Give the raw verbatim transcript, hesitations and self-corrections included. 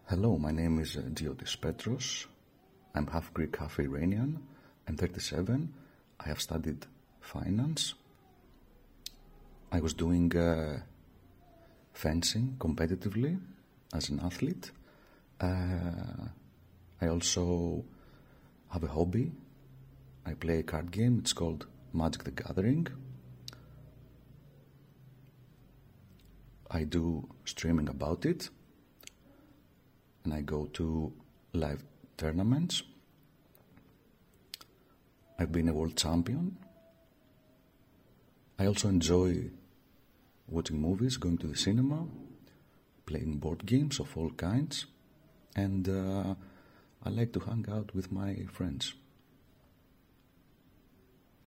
Hello, my name is uh, Diotis Petros. I'm half Greek, half Iranian. I'm thirty-seven. I have studied finance. I was doing uh, fencing competitively as an athlete. Uh, I also have a hobby. I play a card game. It's called Magic the Gathering. I do streaming about it, and I go to live tournaments. I've been a world champion. I also enjoy watching movies, going to the cinema, playing board games of all kinds, and uh, I like to hang out with my friends.